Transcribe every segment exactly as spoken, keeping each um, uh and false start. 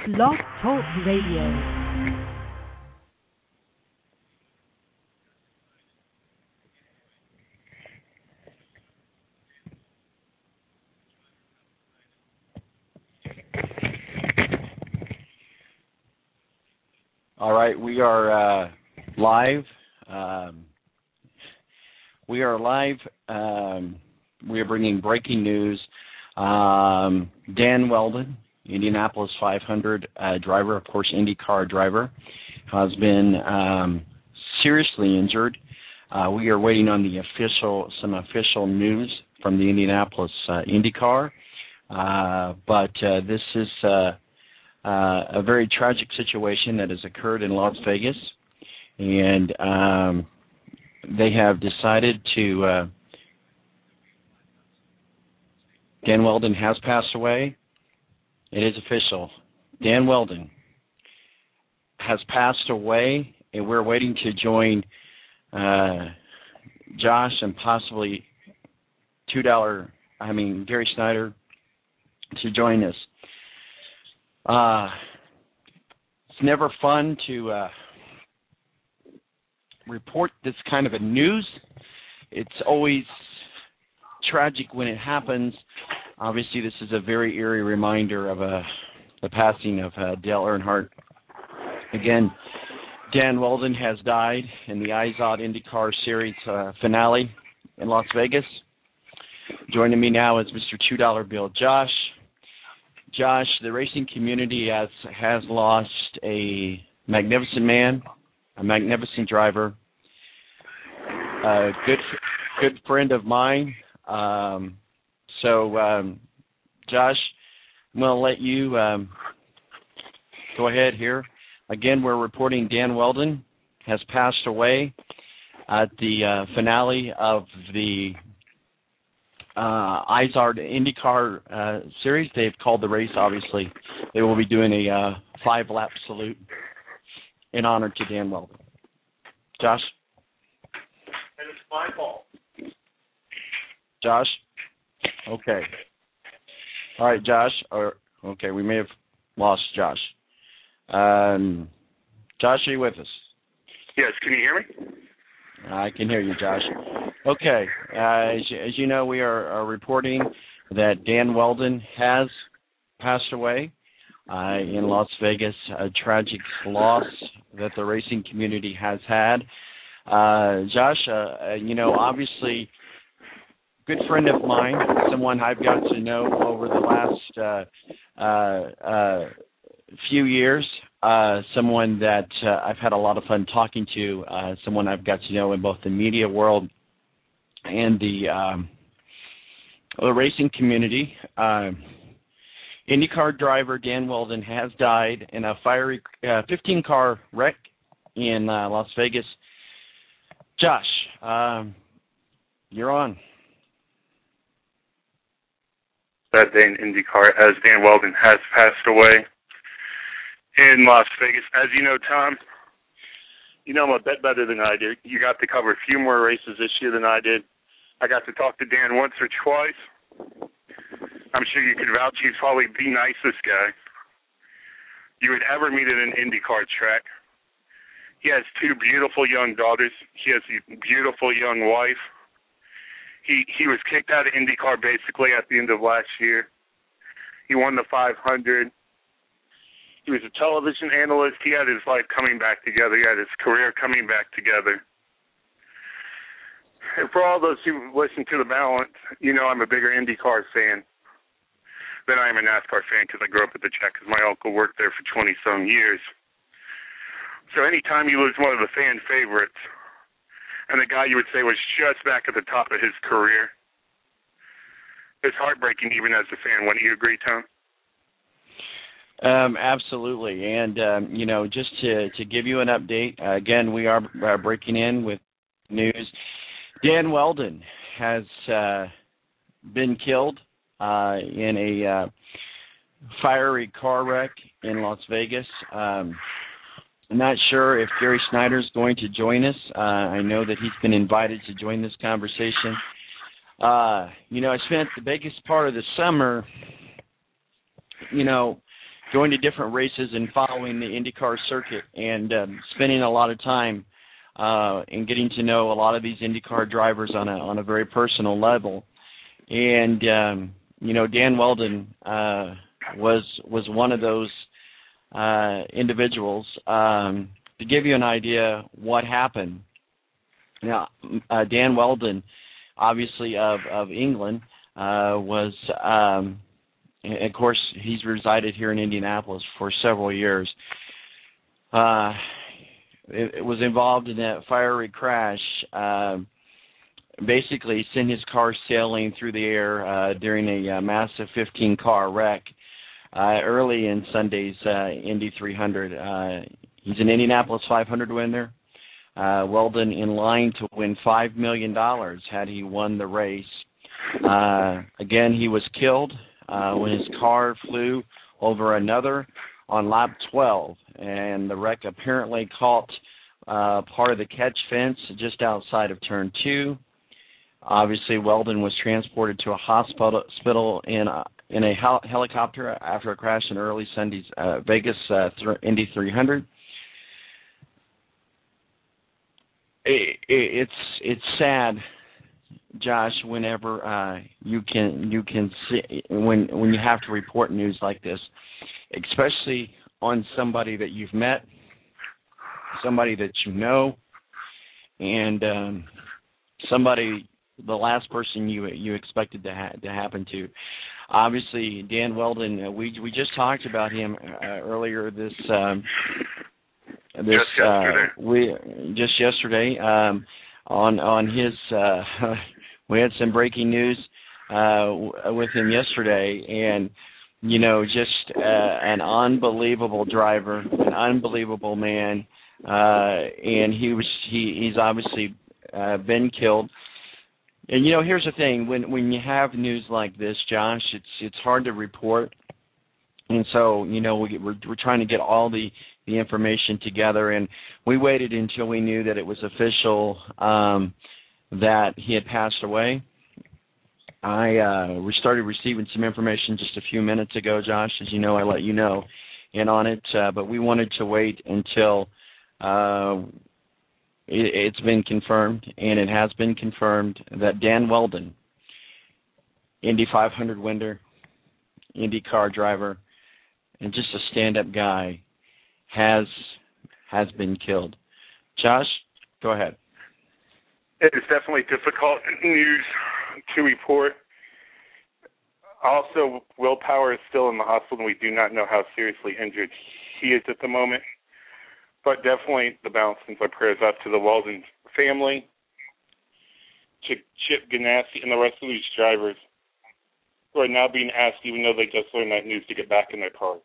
Blog Talk Radio. All right, we are uh, live. Um, we are live. Um, we are bringing breaking news. Um, Dan Wheldon, Indianapolis five hundred uh, driver, of course, IndyCar driver, has been um, seriously injured. Uh, we are waiting on the official, some official news from the Indianapolis uh, IndyCar, uh, but uh, this is. Uh, Uh, a very tragic situation that has occurred in Las Vegas, and um, they have decided to, uh, Dan Wheldon has passed away. It is official. Dan Wheldon has passed away, and we're waiting to join uh, Josh and possibly two dollar, I mean, Gary Snyder to join us. Uh, it's never fun to uh, report this kind of a news. It's always tragic when it happens. Obviously, this is a very eerie reminder of uh, the passing of uh, Dale Earnhardt. Again, Dan Wheldon has died in the IZOD IndyCar Series uh, finale in Las Vegas. Joining me now is Mister two dollar Bill Josh. Josh, the racing community has has lost a magnificent man, a magnificent driver, a good good friend of mine. Um, so, um, Josh, I'm going to let you um, go ahead here. Again, we're reporting Dan Wheldon has passed away at the uh, finale of the Uh, IZOD IndyCar uh, series. They've called the race, obviously. They will be doing a uh, five-lap salute in honor to Dan Wheldon. Josh? And it's my fault. Josh? Okay. All right, Josh. Or okay, we may have lost Josh. Um, Josh, are you with us? Yes, can you hear me? I can hear you, Josh. Okay. Uh, as, you, as you know, we are, are reporting that Dan Wheldon has passed away uh, in Las Vegas, a tragic loss that the racing community has had. Uh, Josh, uh, you know, obviously, good friend of mine, someone I've got to know over the last uh, uh, uh, few years. Uh, someone that uh, I've had a lot of fun talking to, uh, someone I've got to know in both the media world and the, um, the racing community. Uh, IndyCar driver Dan Wheldon has died in a fiery uh, fifteen-car wreck in uh, Las Vegas. Josh, um, you're on. That day in IndyCar, as Dan Wheldon has passed away in Las Vegas. As you know, Tom, you know I'm a bit better than I did. You got to cover a few more races this year than I did. I got to talk to Dan once or twice. I'm sure you could vouch he's probably the nicest guy you would ever meet at an IndyCar track. He has two beautiful young daughters. He has a beautiful young wife. He he was kicked out of IndyCar basically at the end of last year. He won the five hundred. He was a television analyst. He had his life coming back together. He had his career coming back together. And for all those who listen to The Balance, you know I'm a bigger IndyCar fan than I am a NASCAR fan because I grew up at the track because my uncle worked there for twenty-some years. So anytime you lose one of the fan favorites and the guy you would say was just back at the top of his career, it's heartbreaking even as a fan. Wouldn't you agree, Tom? Um, absolutely. And, um, you know, just to, to give you an update, uh, again, we are uh, breaking in with news. Dan Wheldon has uh, been killed uh, in a uh, fiery car wreck in Las Vegas. Um, I'm not sure if Gary Snyder is going to join us. Uh, I know that he's been invited to join this conversation. Uh, you know, I spent the biggest part of the summer, you know, going to different races and following the IndyCar circuit and um, spending a lot of time uh, and getting to know a lot of these IndyCar drivers on a on a very personal level. And um, you know, Dan Wheldon uh, was was one of those uh, individuals. Um, to give you an idea what happened, now uh, Dan Wheldon, obviously of of England, uh, was. Um, And of course, he's resided here in Indianapolis for several years. Uh, it, it was involved in a fiery crash. Uh, basically, sent his car sailing through the air uh, during a uh, massive fifteen-car wreck uh, early in Sunday's uh, Indy three hundred. Uh, he's an Indianapolis five hundred winner. Uh, Wheldon in line to win five million dollars had he won the race. Uh, again, he was killed Uh, when his car flew over another on lap twelve, and the wreck apparently caught uh, part of the catch fence just outside of turn two. Obviously, Wheldon was transported to a hospital in a, in a hel- helicopter after a crash in early Sunday's uh, Vegas uh, th- Indy three hundred. It, it, it's it's sad, Josh, whenever uh, you can you can see when when you have to report news like this, especially on somebody that you've met, somebody that you know, and um, somebody the last person you you expected to ha- to happen to. Obviously, Dan Wheldon. Uh, we we just talked about him uh, earlier this um, this just yesterday. Uh, we just yesterday um, on on his. Uh, We had some breaking news uh, w- with him yesterday, and, you know, just uh, an unbelievable driver, an unbelievable man, uh, and he was he, he's obviously uh, been killed. And, you know, here's the thing. When when you have news like this, Josh, it's it's hard to report. And so, you know, we, we're, we're trying to get all the, the information together, and we waited until we knew that it was official um that he had passed away. I uh, we started receiving some information just a few minutes ago, Josh. As you know, I let you know in on it, uh, but we wanted to wait until uh, it, it's been confirmed, and it has been confirmed that Dan Wheldon, Indy five hundred winner, IndyCar driver, and just a stand-up guy, has has been killed. Josh, go ahead. It is definitely difficult news to report. Also, Will Power is still in the hospital, and we do not know how seriously injured he is at the moment. But definitely the balance sends our prayers out to the Wheldon family, to Chip Ganassi, and the rest of these drivers who are now being asked, even though they just learned that news, to get back in their cars.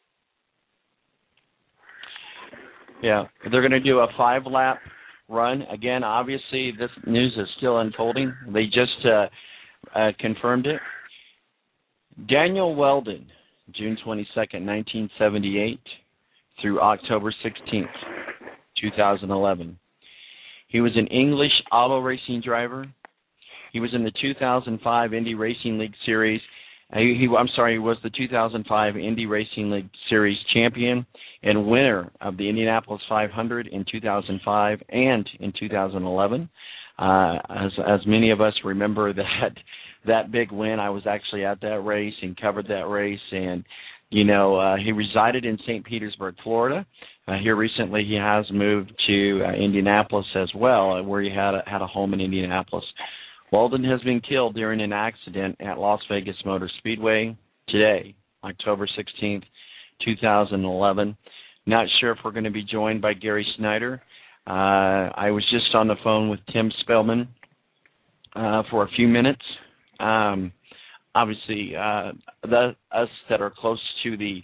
Yeah, they're going to do a five-lap run. Again, obviously, this news is still unfolding. They just uh, uh, confirmed it. Daniel Wheldon, June twenty-second, nineteen seventy-eight through October sixteenth, twenty eleven. He was an English auto racing driver. He was in the two thousand five Indy Racing League Series. Uh, he, he, I'm sorry, he was the two thousand five Indy Racing League Series champion and winner of the Indianapolis five hundred in two thousand five and in two thousand eleven. Uh, as, as many of us remember that that big win, I was actually at that race and covered that race. And, you know, uh, he resided in Saint Petersburg, Florida. Uh, here recently he has moved to uh, Indianapolis as well, where he had a, had a home in Indianapolis. Wheldon has been killed during an accident at Las Vegas Motor Speedway today, October sixteenth, two thousand eleven. Not sure if we're going to be joined by Gary Snyder. Uh, I was just on the phone with Tim Spellman uh, for a few minutes. Um, obviously, uh, the, us that are close to the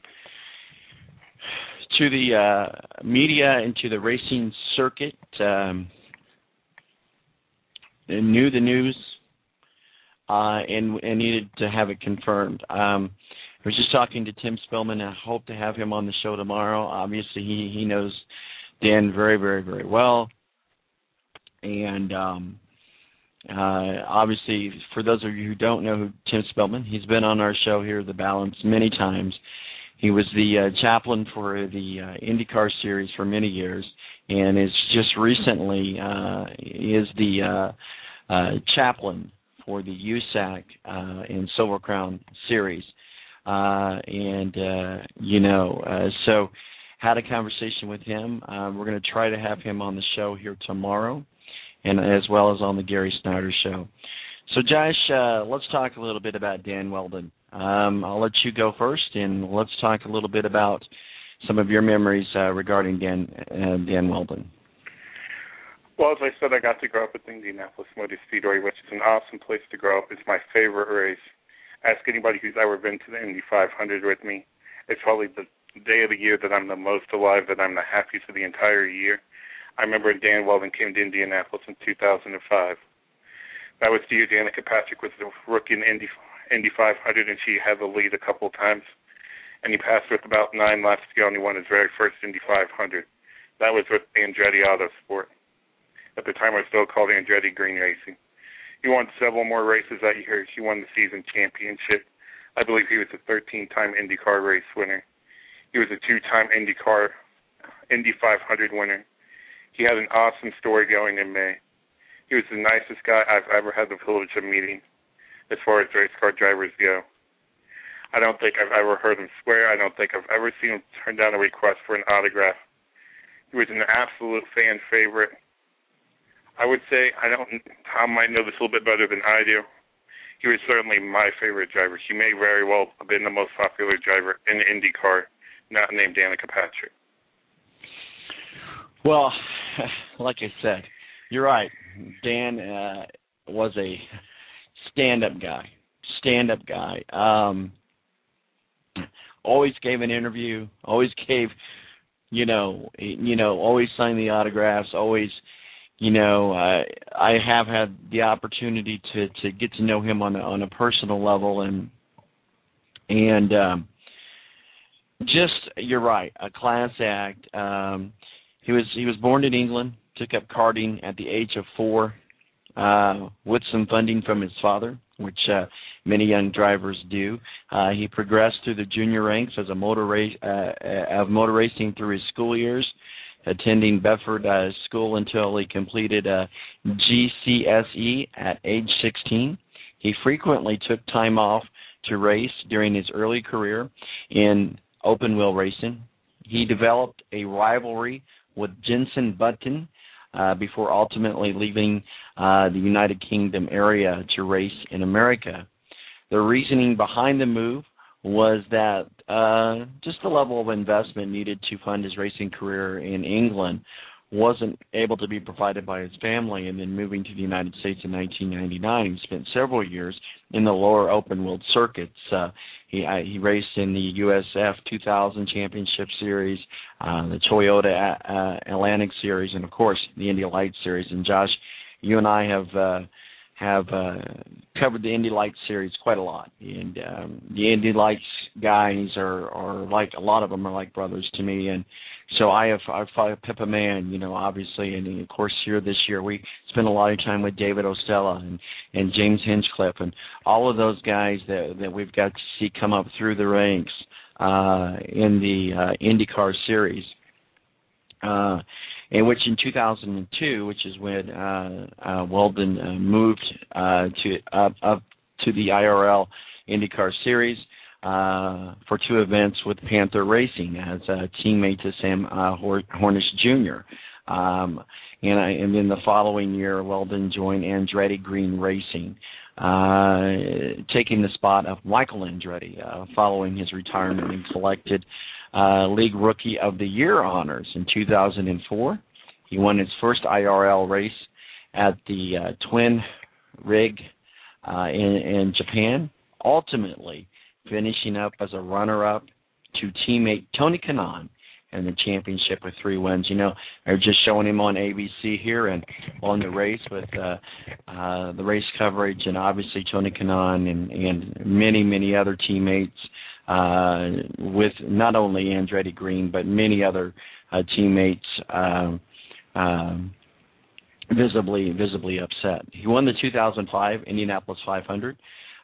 to the uh, media and to the racing circuit um, knew the news uh, and, and needed to have it confirmed. Um, I was just talking to Tim Spellman, and I hope to have him on the show tomorrow. Obviously, he, he knows Dan very, very, very well. And um, uh, obviously, for those of you who don't know who Tim Spellman, he's been on our show here, The Balance, many times. he was the uh, chaplain for the uh, IndyCar series for many years, and is just recently uh, is the uh, uh, chaplain for the U S A C uh, and Silver Crown series. Uh, and, uh, you know, uh, so had a conversation with him. Uh, we're going to try to have him on the show here tomorrow, and as well as on the Gary Snyder Show. So, Josh, uh, let's talk a little bit about Dan Wheldon. Um, I'll let you go first, and let's talk a little bit about some of your memories uh, regarding Dan uh, Dan Wheldon. Well, as I said, I got to grow up at Indianapolis Motor Speedway, which is an awesome place to grow up. It's my favorite race. Ask anybody who's ever been to the Indy five hundred with me. It's probably the day of the year that I'm the most alive, that I'm the happiest of the entire year. I remember Dan Wheldon came to Indianapolis in two thousand five. That was the year Danica Patrick was the rookie in Indy, Indy five hundred, and she had the lead a couple of times. And he passed with about nine laps to go, and he won his very first Indy five hundred. That was with Andretti Autosport. At the time, it was still called Andretti Green Racing. He won several more races that year. He won the season championship. I believe he was a thirteen-time IndyCar race winner. He was a two-time IndyCar, Indy five hundred winner. He had an awesome story going in May. He was the nicest guy I've ever had the privilege of meeting as far as race car drivers go. I don't think I've ever heard him swear. I don't think I've ever seen him turn down a request for an autograph. He was an absolute fan favorite. I would say, I don't, Tom might know this a little bit better than I do. He was certainly my favorite driver. He may very well have been the most popular driver in the IndyCar, not named Danica Patrick. Well, like I said, you're right. Dan uh, was a stand-up guy, stand-up guy. Um, always gave an interview, always gave, you know, you know, always signed the autographs, always, you know, uh, I have had the opportunity to, to get to know him on a, on a personal level, and and um, just, you're right, a class act. Um, he was he was born in England, took up karting at the age of four uh, with some funding from his father, which uh, many young drivers do. Uh, he progressed through the junior ranks as a motor race uh, of motor racing through his school years, attending Bedford uh, School until he completed a G C S E at age sixteen. He frequently took time off to race during his early career in open wheel racing. He developed a rivalry with Jenson Button uh, before ultimately leaving uh, the United Kingdom area to race in America. The reasoning behind the move was that uh, just the level of investment needed to fund his racing career in England wasn't able to be provided by his family, and then moving to the United States in nineteen ninety-nine, he spent several years in the lower open-wheel circuits. Uh, he I, he raced in the U S F two thousand Championship Series, uh, the Toyota uh, Atlantic Series, and, of course, the Indy Lights Series. And, Josh, you and I have uh, have uh, covered the Indy Lights Series quite a lot. And um, the Indy Lights guys are, are like, a lot of them are like brothers to me. And so I have I've followed Pippa Mann, you know, obviously, and of course here this year we spent a lot of time with David Ostella and, and James Hinchcliffe and all of those guys that that we've got to see come up through the ranks uh, in the uh, IndyCar series. Uh, in which in two thousand two, which is when uh, uh, Wheldon uh, moved uh, to up, up to the I R L IndyCar series. Uh, for two events with Panther Racing as a teammate to Sam uh, Hornish Junior Um, and, I, and then the following year, Wheldon joined Andretti Green Racing, uh, taking the spot of Michael Andretti uh, following his retirement, and collected uh, League Rookie of the Year honors in two thousand four. He won his first I R L race at the uh, Twin Rig uh, in, in Japan, ultimately finishing up as a runner-up to teammate Tony Kanaan in the championship with three wins. You know, they're just showing him on A B C here and on the race with uh, uh, the race coverage, and obviously Tony Kanaan and, and many, many other teammates uh, with not only Andretti Green but many other uh, teammates uh, um, visibly, visibly upset. He won the two thousand five Indianapolis five hundred.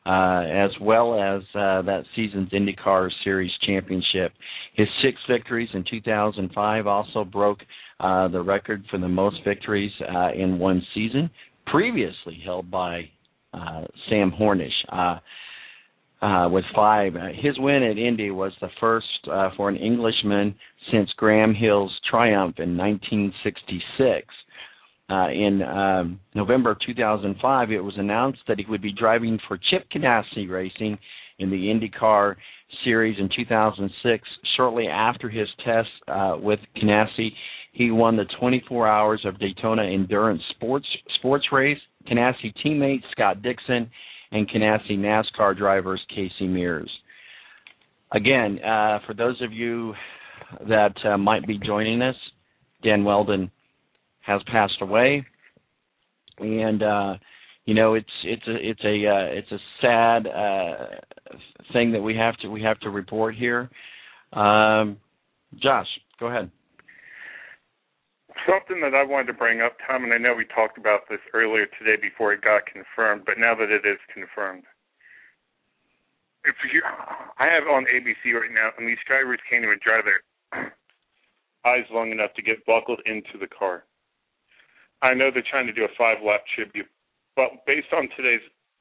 uh, as well as uh, that season's IndyCar Series championship. His six victories in two thousand five also broke uh, the record for the most victories uh, in one season, previously held by uh, Sam Hornish uh, uh, with five. Uh, his win at Indy was the first uh, for an Englishman since Graham Hill's triumph in nineteen sixty-six. Uh, in um, November of two thousand five, it was announced that he would be driving for Chip Ganassi Racing in the IndyCar Series in two thousand six. Shortly after his test uh, with Ganassi, he won the twenty-four Hours of Daytona Endurance Sports Sports Race. Ganassi teammate Scott Dixon and Ganassi NASCAR drivers Casey Mears. Again, uh, for those of you that uh, might be joining us, Dan Wheldon has passed away, and uh, you know it's it's a it's a uh, it's a sad uh, thing that we have to we have to report here. Um, Josh, go ahead. Something that I wanted to bring up, Tom, and I know we talked about this earlier today before it got confirmed, but now that it is confirmed, if you, I have on A B C right now, and these drivers can't even dry their eyes long enough to get buckled into the car. I know they're trying to do a five-lap tribute, but based on today's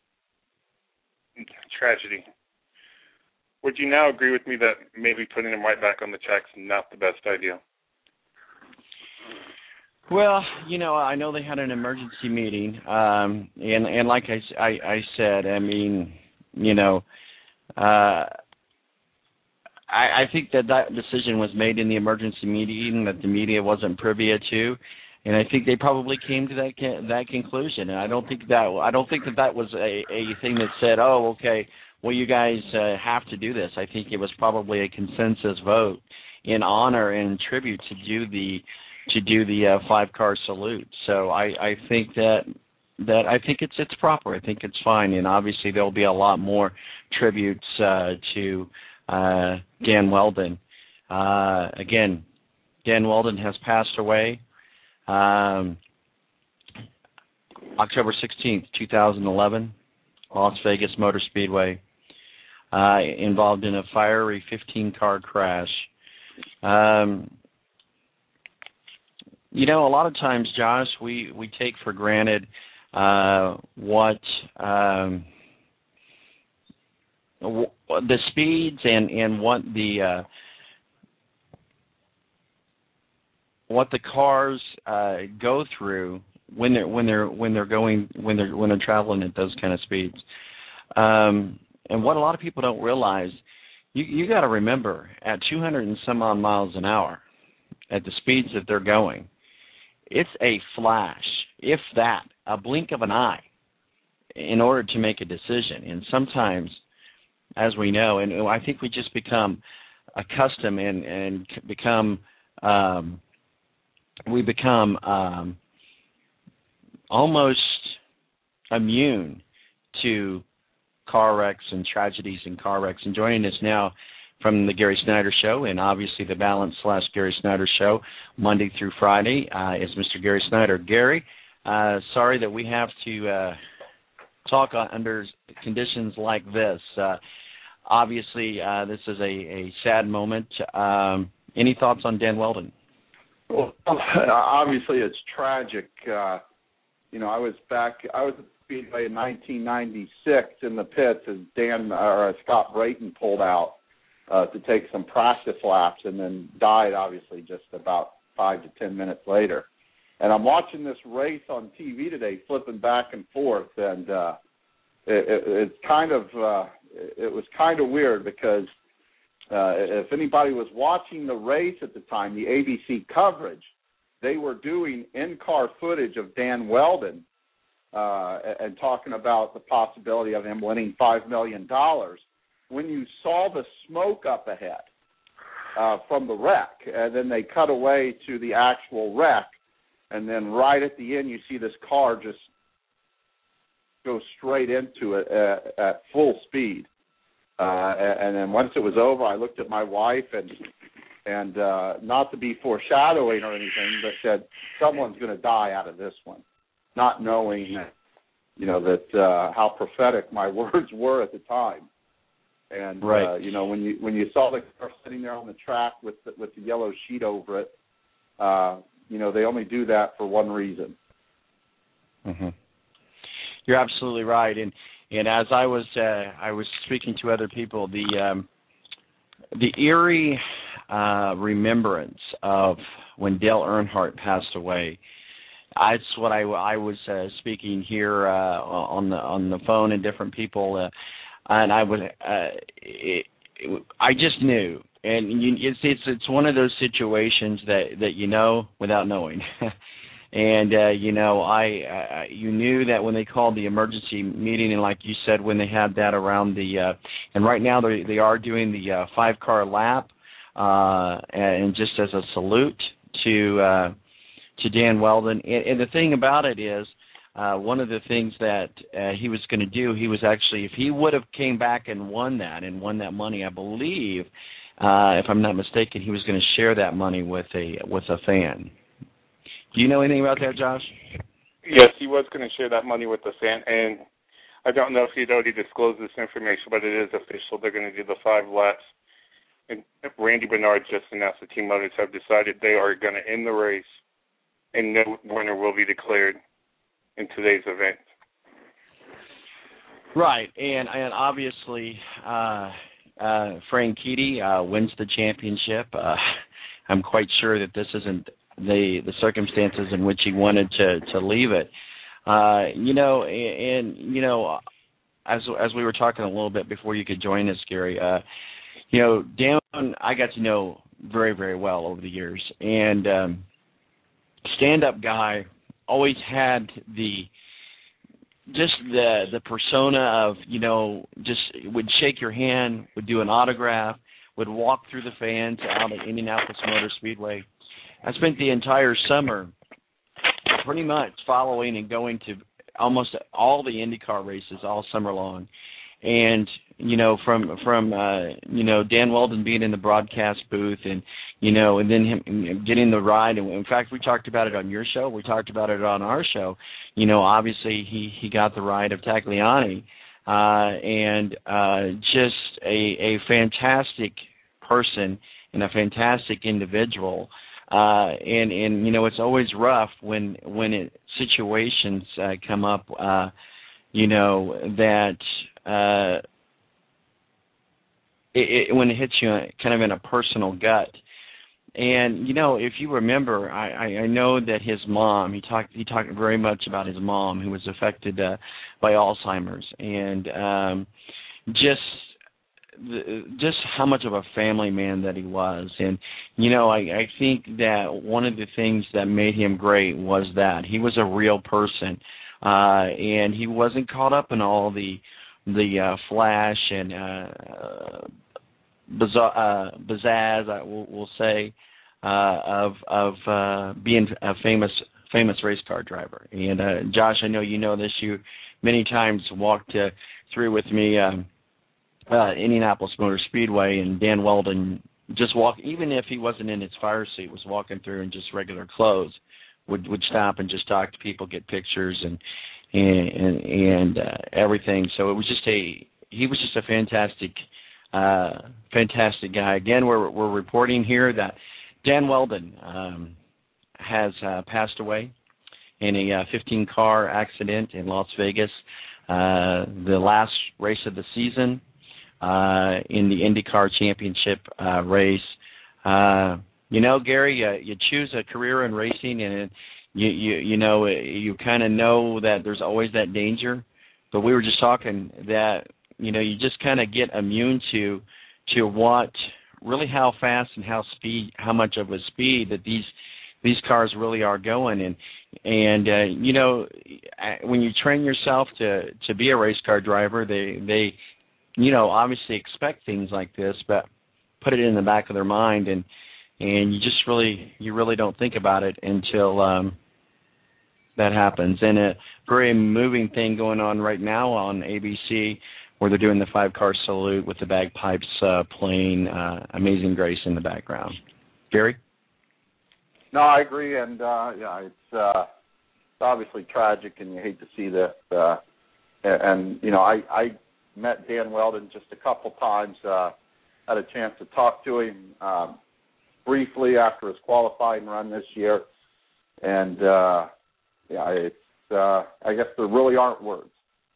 tragedy, would you now agree with me that maybe putting them right back on the track is not the best idea? Well, you know, I know they had an emergency meeting, um, and and like I, I, I said, I mean, you know, uh, I, I think that that decision was made in the emergency meeting that the media wasn't privy to. And I think they probably came to that that conclusion. And I don't think that I don't think that that was a, a thing that said, "Oh, okay, well, you guys uh, have to do this." I think it was probably a consensus vote in honor and tribute to do the to do the uh, five car salute. So I, I think that that I think it's it's proper. I think it's fine. And obviously there will be a lot more tributes uh, to uh, Dan Wheldon. Uh, again, Dan Wheldon has passed away. Um, October sixteenth, two thousand eleven, Las Vegas Motor Speedway, uh, involved in a fiery fifteen-car crash. Um, you know, a lot of times, Josh, we, we take for granted uh, what um, w- the speeds and, and what the uh, what the cars uh, go through when they're when they're when they're going when they're when they're traveling at those kind of speeds. Um, and what a lot of people don't realize, you you got to remember, at two hundred and some odd miles an hour, at the speeds that they're going, it's a flash, if that, a blink of an eye, in order to make a decision. And sometimes, as we know, and I think we just become accustomed and and become um, we become um, almost immune to car wrecks and tragedies and car wrecks. And joining us now from the Gary Snyder Show, and obviously the Balance slash Gary Snyder Show, Monday through Friday, uh, is Mister Gary Snyder. Gary, uh, sorry that we have to uh, talk under conditions like this. Uh, obviously, uh, this is a, a sad moment. Um, any thoughts on Dan Wheldon? Well, obviously it's tragic. Uh, you know, I was back, I was at the Speedway in nineteen ninety-six in the pits as Dan or Scott Brayton pulled out uh, to take some practice laps and then died, obviously, just about five to ten minutes later. And I'm watching this race on T V today, flipping back and forth, and uh, it, it, it's kind of, uh, it was kind of weird because Uh, if anybody was watching the race at the time, the A B C coverage, they were doing in-car footage of Dan Wheldon uh, and talking about the possibility of him winning five million dollars. When you saw the smoke up ahead uh, from the wreck, and then they cut away to the actual wreck, and then right at the end you see this car just go straight into it at, at full speed. Uh, and then once it was over, I looked at my wife and, and uh, not to be foreshadowing or anything, but said, someone's going to die out of this one, not knowing you know, that uh, how prophetic my words were at the time. And right. uh, you know, when you when you saw the car sitting there on the track with the, with the yellow sheet over it, uh, you know, they only do that for one reason. Mm-hmm. You're absolutely right, and and as I was uh, I was speaking to other people, the um, the eerie uh, remembrance of when Dale Earnhardt passed away. That's what I, I was uh, speaking here uh, on the on the phone and different people, uh, and I would uh, it, it, I just knew, and you, it's it's it's one of those situations that, that you know without knowing. And, uh, you know, I, I you knew that when they called the emergency meeting, and like you said, when they had that around the, uh, and right now they they are doing the uh, five-car lap, uh, and just as a salute to uh, to Dan Wheldon. And, and the thing about it is, uh, one of the things that uh, he was going to do, he was actually, if he would have came back and won that and won that money, I believe, uh, if I'm not mistaken, he was going to share that money with a with a fan. Do you know anything about that, Josh? Yes, he was going to share that money with the fan, and I don't know if he'd already disclosed this information, but it is official. They're going to do the five laps. And Randy Bernard just announced the Team Motors have decided they are going to end the race, and no winner will be declared in today's event. Right, and and obviously uh, uh, Franchitti uh, wins the championship. Uh, I'm quite sure that this isn't the the circumstances in which he wanted to to leave it. Uh, you know, and, and you know, as as we were talking a little bit before you could join us, Gary. Uh, you know, Dan, I got to know very very well over the years, and um, stand-up guy, always had the just the the persona of, you know, just would shake your hand, would do an autograph, would walk through the fans out at Indianapolis Motor Speedway. I spent the entire summer pretty much following and going to almost all the IndyCar races all summer long. And, you know, from, from uh, you know, Dan Wheldon being in the broadcast booth and, you know, and then him getting the ride. And, in fact, we talked about it on your show. We talked about it on our show. You know, obviously he, he got the ride of Tagliani. Uh, and uh, just a, a fantastic person and a fantastic individual. Uh, and, and, you know, it's always rough when, when it, situations uh, come up, uh, you know, that uh, it, it, when it hits you kind of in a personal gut. And, you know, if you remember, I, I know that his mom, he talked he talked very much about his mom who was affected uh, by Alzheimer's. And um, just... just how much of a family man that he was. And, you know, I, I think that one of the things that made him great was that he was a real person, uh, and he wasn't caught up in all the the uh, flash and uh, bizarre, uh, pizzazz, I will we'll say, uh, of of uh, being a famous famous race car driver. And uh, Josh, I know you know this. You many times walked uh, through with me. Um, Uh, Indianapolis Motor Speedway, and Dan Wheldon just walk, even if he wasn't in his fire seat, was walking through in just regular clothes, would would stop and just talk to people, get pictures, and and and, and uh, everything. So it was just a he was just a fantastic, uh, fantastic guy. Again, we're we're reporting here that Dan Wheldon um, has uh, passed away in a uh, fifteen car accident in Las Vegas, uh, the last race of the season. Uh, in the IndyCar Championship uh, race. Uh, you know, Gary, uh, you choose a career in racing, and you you, you know you kind of know that there's always that danger. But we were just talking that, you know, you just kind of get immune to to what really how fast and how speed how much of a speed that these these cars really are going. And and uh, you know, when you train yourself to to be a race car driver, they they you know, obviously expect things like this, but put it in the back of their mind, and and you just really, you really don't think about it until um, that happens. And a very moving thing going on right now on A B C, where they're doing the five-car salute with the bagpipes uh, playing uh, Amazing Grace in the background. Gary? No, I agree, and uh, yeah, it's uh, obviously tragic, and you hate to see this. Uh, and, and you know, I, I met Dan Wheldon just a couple times. Uh, had a chance to talk to him um, briefly after his qualifying run this year, and uh, yeah, it's uh, I guess there really aren't words.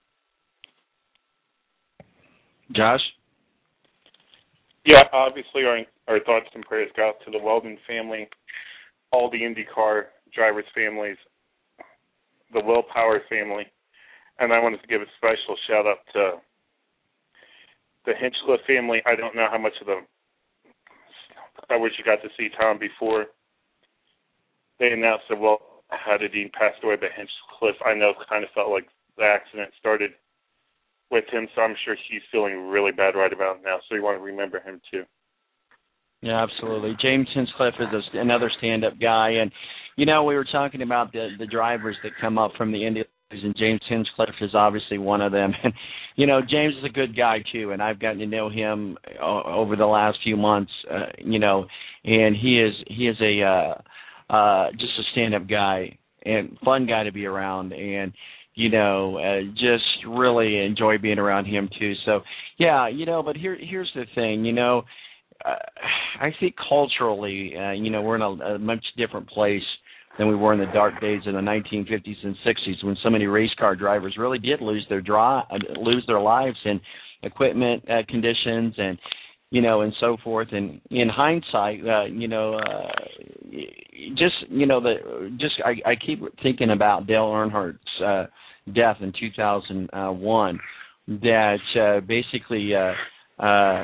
Josh? Yeah, obviously our our thoughts and prayers go out to the Wheldon family, all the IndyCar drivers' families, the Will Power family, and I wanted to give a special shout out to the Hinchcliffe family. I don't know how much of the I wish you got to see Tom before they announced that Will Hadidine passed away, but Hinchcliffe, I know, kind of felt like the accident started with him, so I'm sure he's feeling really bad right about now, so you want to remember him too. Yeah, absolutely. James Hinchcliffe is a, another stand-up guy, and, you know, we were talking about the, the drivers that come up from the Indy, and James Hinchcliffe is obviously one of them. And, you know, James is a good guy, too, and I've gotten to know him uh, over the last few months, uh, you know, and he is he is a uh, uh, just a stand-up guy and fun guy to be around, and, you know, uh, just really enjoy being around him, too. So, yeah, you know, but here here's the thing, you know, uh, I think culturally, uh, you know, we're in a, a much different place than we were in the dark days of the nineteen fifties and sixties, when so many race car drivers really did lose their dri- lose their lives in equipment uh, conditions and, you know, and so forth. And in hindsight, uh, you know, uh, just, you know, the just I, I keep thinking about Dale Earnhardt's uh, death in two thousand one, that uh, basically uh, uh,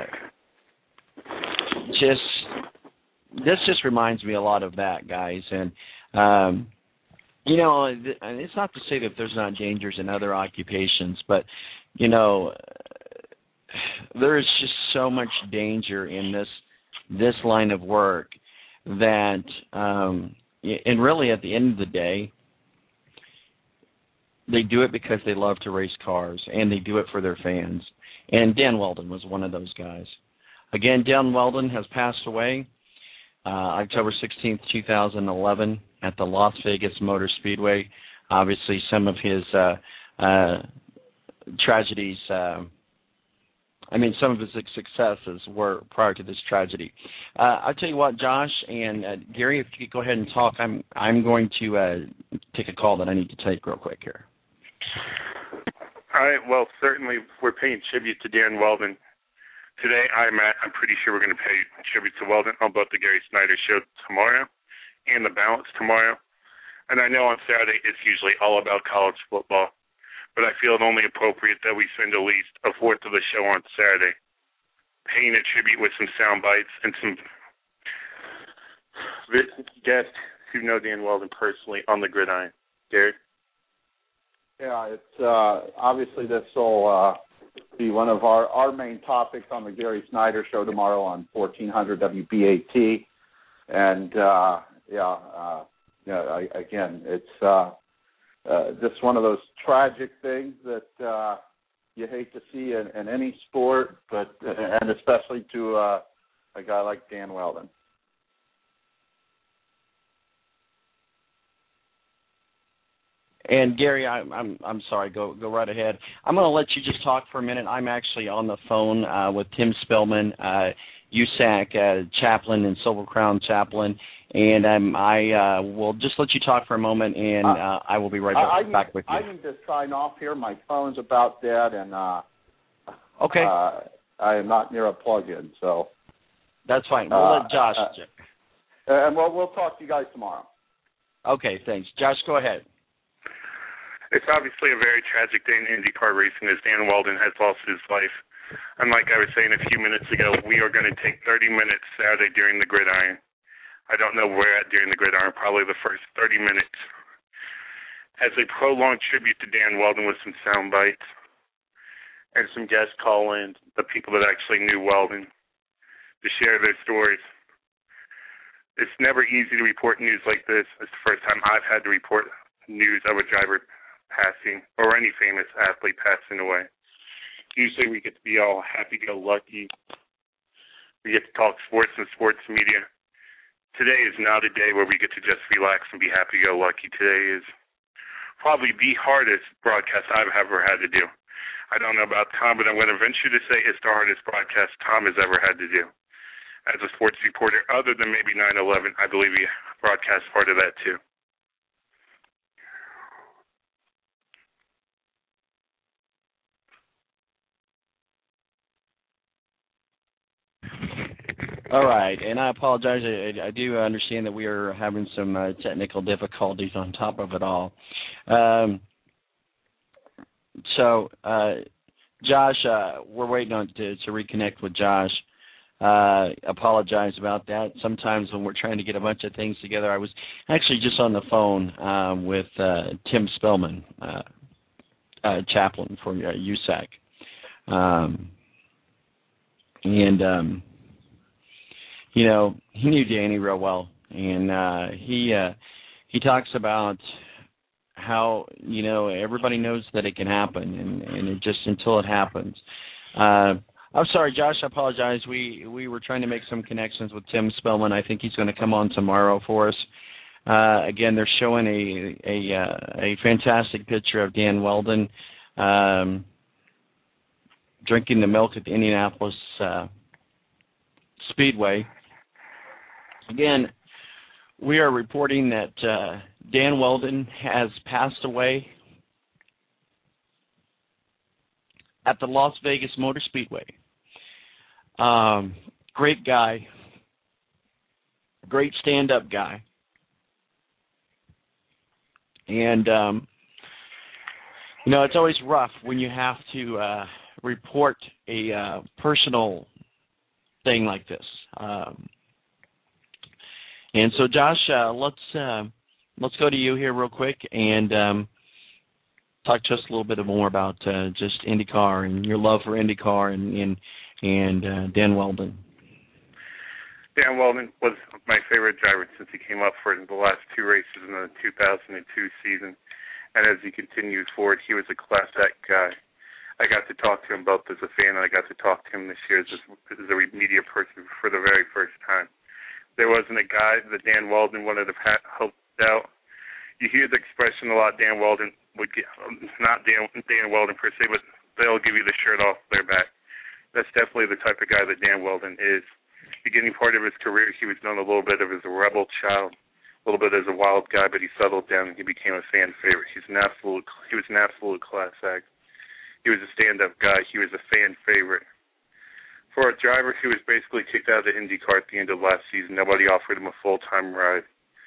just this just reminds me a lot of that, guys. And um, you know, it's not to say that there's not dangers in other occupations, but you know, there is just so much danger in this this line of work that, um, and really at the end of the day, they do it because they love to race cars, and they do it for their fans. And Dan Wheldon was one of those guys. Again, Dan Wheldon has passed away uh, October sixteenth, two thousand eleven at the Las Vegas Motor Speedway. Obviously, some of his uh, uh, tragedies, uh, I mean, some of his successes were prior to this tragedy. Uh, I'll tell you what, Josh and uh, Gary, if you could go ahead and talk, I'm I'm going to uh, take a call that I need to take real quick here. All right, well, certainly we're paying tribute to Dan Wheldon. Today, I'm at, I'm pretty sure we're going to pay tribute to Wheldon on both the Gary Snyder Show tomorrow and the Balance tomorrow. And I know on Saturday it's usually all about college football, but I feel it only appropriate that we spend at least a fourth of the show on Saturday paying a tribute with some sound bites and some guests who know Dan Wheldon personally on the gridiron. Gary? Yeah, it's uh, obviously this will uh, be one of our, our main topics on the Gary Snyder Show tomorrow on fourteen hundred W B A T. And, uh, yeah, uh, yeah, I, again, it's uh, uh, just one of those tragic things that uh, you hate to see in, in any sport, but and especially to uh, a guy like Dan Wheldon. And Gary, I, I'm I'm sorry. Go go right ahead. I'm going to let you just talk for a minute. I'm actually on the phone uh, with Tim Spillman, uh, U S A C uh, chaplain and Silver Crown chaplain, and um, I uh, will just let you talk for a moment, and uh, I will be right back, I, I need, back with you. I need to sign off here. My phone's about dead, and uh, okay, uh, I am not near a plug-in, so that's fine. We'll uh, let Josh. Uh, and we'll we'll talk to you guys tomorrow. Okay, thanks, Josh. Go ahead. It's obviously a very tragic day in IndyCar racing as Dan Wheldon has lost his life. And like I was saying a few minutes ago, we are going to take thirty minutes Saturday during the gridiron. I don't know where at during the gridiron, probably the first thirty minutes, as a prolonged tribute to Dan Wheldon with some sound bites and some guest call-ins, the people that actually knew Wheldon, to share their stories. It's never easy to report news like this. It's the first time I've had to report news of a driver passing or any famous athlete passing away. Usually we get to be all happy-go-lucky. We get to talk sports and sports media. Today is not a day where we get to just relax and be happy-go-lucky. Today is probably the hardest broadcast I've ever had to do. I don't know about Tom, but I'm going to venture to say it's the hardest broadcast Tom has ever had to do. As a sports reporter, other than maybe nine eleven, I believe he broadcast part of that too. All right, and I apologize. I, I do understand that we are having some uh, technical difficulties on top of it all. Um, so, uh, Josh, uh, we're waiting on to, to reconnect with Josh. Uh, apologize about that. Sometimes when we're trying to get a bunch of things together, I was actually just on the phone um, with uh, Tim Spellman, uh, uh, chaplain for uh, U S A C, um, and um, you know, he knew Danny real well, and uh, he uh, he talks about how, you know, everybody knows that it can happen, and, and it just until it happens. Uh, I'm sorry, Josh, I apologize. We we were trying to make some connections with Tim Spellman. I think he's going to come on tomorrow for us. Uh, again, they're showing a a, uh, a fantastic picture of Dan Weldon um, drinking the milk at the Indianapolis uh, Speedway. Again, we are reporting that uh, Dan Weldon has passed away at the Las Vegas Motor Speedway. Um, great guy, great stand-up guy. And, um, you know, it's always rough when you have to uh, report a uh, personal thing like this. Um And so, Josh, uh, let's uh, let's go to you here real quick and um, talk to us a little bit more about uh, just IndyCar and your love for IndyCar and and, and uh, Dan Weldon. Dan Weldon was my favorite driver since he came up for the last two races in the two thousand two season, and as he continued forward, he was a class act guy. I got to talk to him both as a fan, and I got to talk to him this year as a, as a media person for the very first time. There wasn't a guy that Dan Weldon wanted to have helped out. You hear the expression a lot, Dan Weldon would get, not Dan, Dan Weldon per se, but they'll give you the shirt off their back. That's definitely the type of guy that Dan Weldon is. Beginning part of his career, he was known a little bit of as a rebel child, a little bit as a wild guy, but he settled down and he became a fan favorite. He's an absolute, he was an absolute class act. He was a stand-up guy. He was a fan favorite. For a driver who was basically kicked out of the IndyCar at the end of last season, nobody offered him a full-time ride.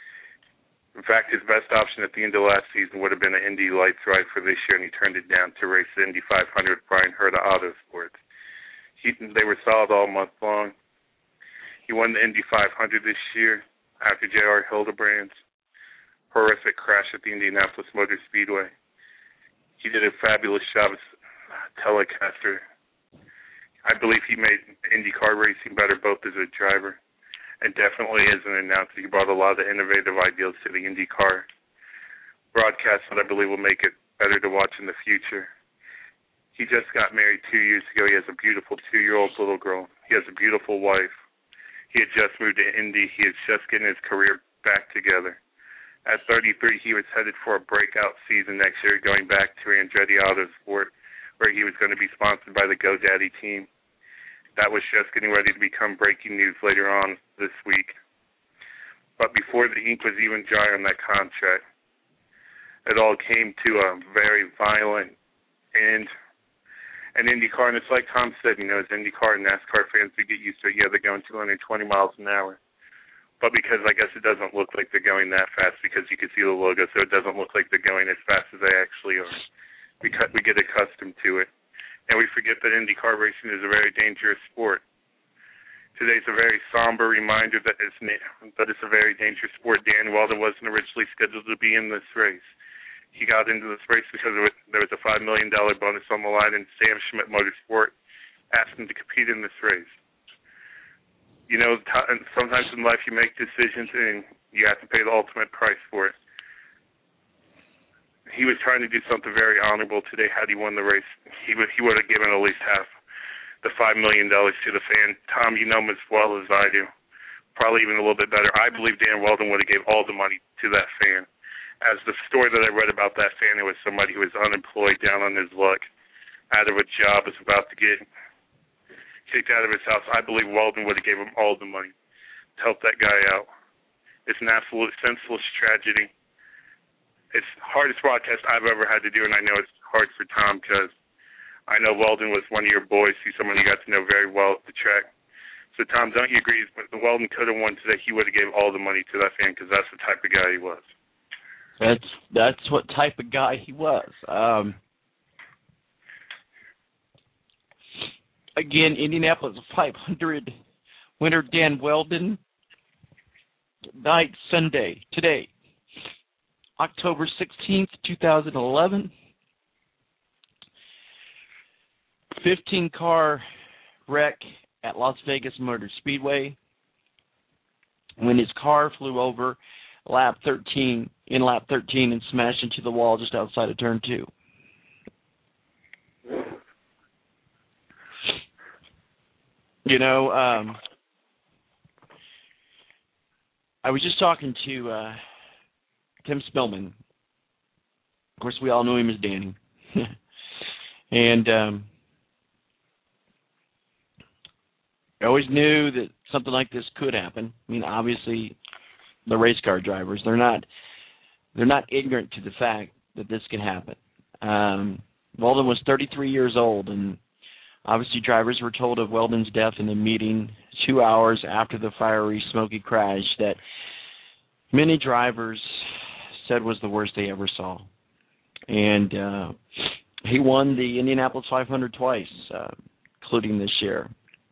In fact, his best option at the end of last season would have been an Indy Lights ride for this year, and he turned it down to race the Indy five hundred with Brian Herta Autosports. He, they were solid all month long. He won the Indy five hundred this year after J R Hildebrand's horrific crash at the Indianapolis Motor Speedway. He did a fabulous job as telecaster. I believe he made IndyCar racing better both as a driver and definitely as an announcer. He brought a lot of innovative ideas to the IndyCar broadcast that I believe will make it better to watch in the future. He just got married two years ago. He has a beautiful two-year-old little girl. He has a beautiful wife. He had just moved to Indy. He is just getting his career back together. At thirty-three, he was headed for a breakout season next year, going back to Andretti Autosport, where he was going to be sponsored by the GoDaddy team. That was just getting ready to become breaking news later on this week. But before the ink was even dry on that contract, it all came to a very violent end. And IndyCar, and it's like Tom said, you know, as IndyCar and NASCAR fans, we get used to it. Yeah, they're going two hundred twenty miles an hour. But because I guess it doesn't look like they're going that fast because you can see the logo, so it doesn't look like they're going as fast as they actually are. We cut, we get accustomed to it, and we forget that IndyCar racing is a very dangerous sport. Today's a very somber reminder that it's that it's a very dangerous sport. Dan Weldon wasn't originally scheduled to be in this race. He got into this race because of it, there was a five million dollars bonus on the line, and Sam Schmidt Motorsport asked him to compete in this race. You know, t- sometimes in life you make decisions and you have to pay the ultimate price for it. He was trying to do something very honorable today. Had he won the race, he would he would have given at least half the five million dollars to the fan. Tom, you know him as well as I do, probably even a little bit better. I believe Dan Weldon would have gave all the money to that fan. as the story that I read about that family was somebody who was unemployed, down on his luck, out of a job, was about to get kicked out of his house. I believe Weldon would have gave him all the money to help that guy out. It's an absolute senseless tragedy. It's the hardest broadcast I've ever had to do, and I know it's hard for Tom because I know Weldon was one of your boys. He's someone you got to know very well at the track. So, Tom, don't you agree? If Weldon could have won today, he would have gave all the money to that fan because that's the type of guy he was. That's that's what type of guy he was. Um, again, Indianapolis five hundred winner Dan Weldon. Night Sunday today, October sixteenth, twenty eleven. fifteen car wreck at Las Vegas Motor Speedway when his car flew over lap thirteen in lap thirteen and smashed into the wall just outside of turn two. You know, um, I was just talking to uh, Tim Spillman. Of course, we all knew him as Danny. and um, I always knew that something like this could happen. I mean, obviously, the race car drivers, they're not they're not ignorant to the fact that this could happen. Um, Weldon was thirty-three years old, and obviously drivers were told of Weldon's death in a meeting two hours after the fiery, smoky crash that many drivers said was the worst they ever saw. And uh, he won the Indianapolis five hundred twice, uh, including this year.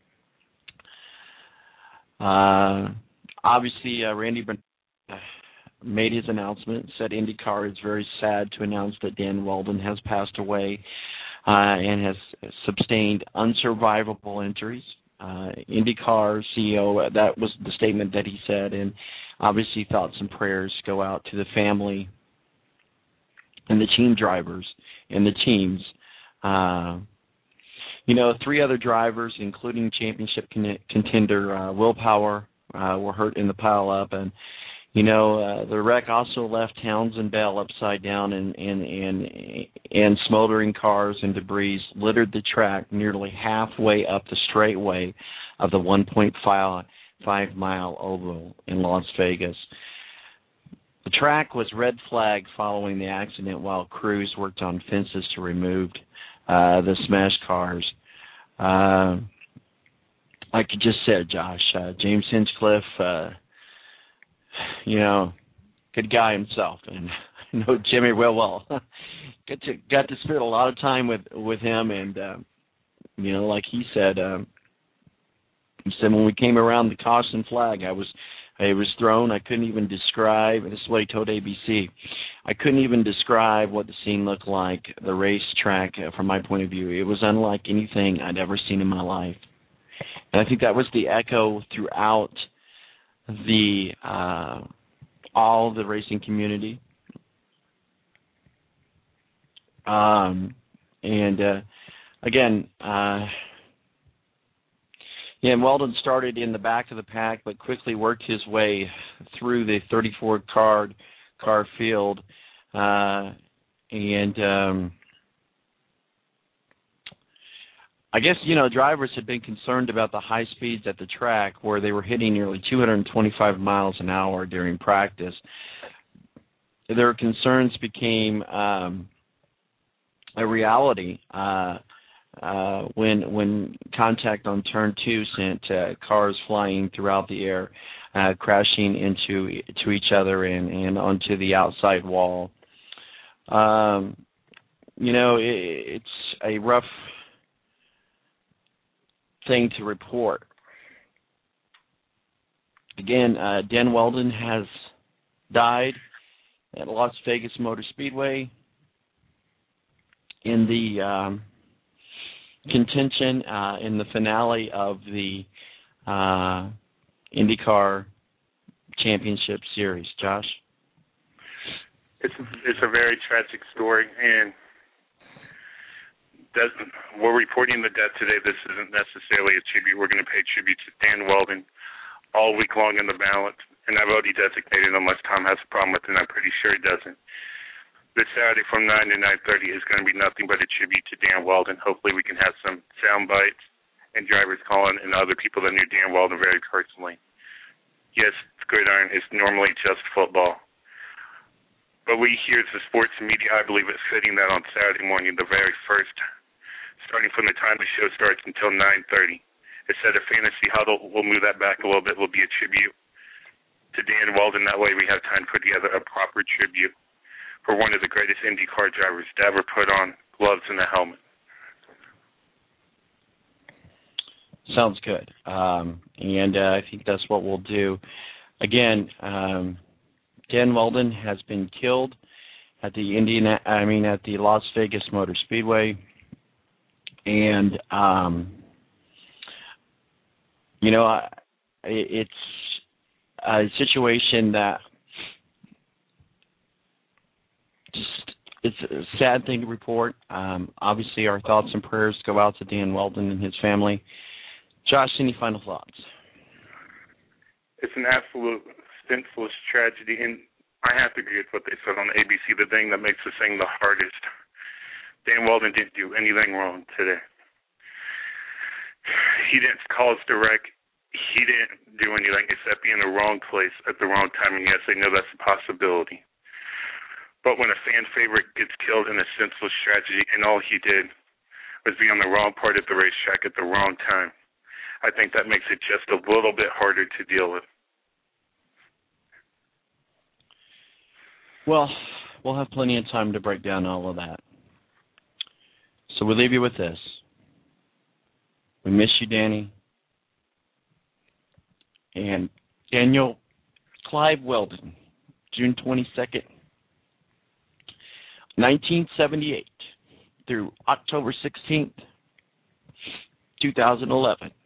Uh, obviously, uh, Randy Bernard made his announcement, said IndyCar is very sad to announce that Dan Weldon has passed away uh, and has sustained unsurvivable injuries. Uh, IndyCar C E O, that was the statement that he said, and obviously thoughts and prayers go out to the family and the team drivers and the teams. Uh, you know, three other drivers, including championship con- contender uh, Will Power, uh, were hurt in the pileup, and you know uh, the wreck also left Townsend Bell upside down, and and and and smoldering cars and debris littered the track nearly halfway up the straightaway of the one point five mile oval in Las Vegas. The track was red flagged following the accident while crews worked on fences to remove uh, the smashed cars. Uh, like you just said, Josh, uh, James Hinchcliffe, uh, you know, good guy himself, and I know Jimmy real well. got to got to spend a lot of time with with him, and uh, you know, like he said, um, he said when we came around the caution flag, I was. It was thrown. I couldn't even describe, this is what he told A B C, I couldn't even describe what the scene looked like, the racetrack, uh, from my point of view. It was unlike anything I'd ever seen in my life. And I think that was the echo throughout the uh, all the racing community. Um, and, uh, again, uh, Yeah, and Weldon started in the back of the pack, but quickly worked his way through the thirty-four car car field, uh, and um, I guess you know drivers had been concerned about the high speeds at the track, where they were hitting nearly two hundred twenty-five miles an hour during practice. Their concerns became um, a reality. Uh, Uh, when when contact on turn two sent uh, cars flying throughout the air, uh, crashing into to each other and, and onto the outside wall. Um, you know, it, it's a rough thing to report. Again, uh, Dan Weldon has died at Las Vegas Motor Speedway in the um, contention uh, in the finale of the uh, IndyCar Championship Series. Josh? It's it's a very tragic story, and doesn't, we're reporting the death today. This isn't necessarily a tribute. We're going to pay tribute to Dan Weldon all week long in the ballot, and I've already designated unless Tom has a problem with it, and I'm pretty sure he doesn't. This Saturday from nine to nine thirty is going to be nothing but a tribute to Dan Wheldon. Hopefully we can have some sound bites and drivers calling and other people that knew Dan Wheldon very personally. Yes, gridiron is normally just football. But we here as the sports media, I believe it's fitting that on Saturday morning, the very first, starting from the time the show starts until nine thirty, instead of Fantasy Huddle, we'll move that back a little bit. Will be a tribute to Dan Wheldon. That way we have time to put together a proper tribute for one of the greatest IndyCar drivers to ever put on gloves and a helmet. Sounds good. Um, and uh, I think that's what we'll do. Again, um, Dan Wheldon has been killed at the Indiana, I mean at the Las Vegas Motor Speedway, and um, you know it's a situation that just it's a sad thing to report. Um, obviously, our thoughts and prayers go out to Dan Wheldon and his family. Josh, any final thoughts? It's an absolute senseless tragedy, and I have to agree with what they said on A B C. The thing that makes this thing the hardest, Dan Wheldon didn't do anything wrong today. He didn't cause the wreck. He didn't do anything except be in the wrong place at the wrong time, and yes, I know that's a possibility. But when a fan favorite gets killed in a senseless tragedy and all he did was be on the wrong part of the racetrack at the wrong time, I think that makes it just a little bit harder to deal with. Well, we'll have plenty of time to break down all of that. So we'll leave you with this. We miss you, Danny. And Daniel Clive Wheldon, June twenty-second, nineteen seventy-eight through October sixteenth, two thousand eleven.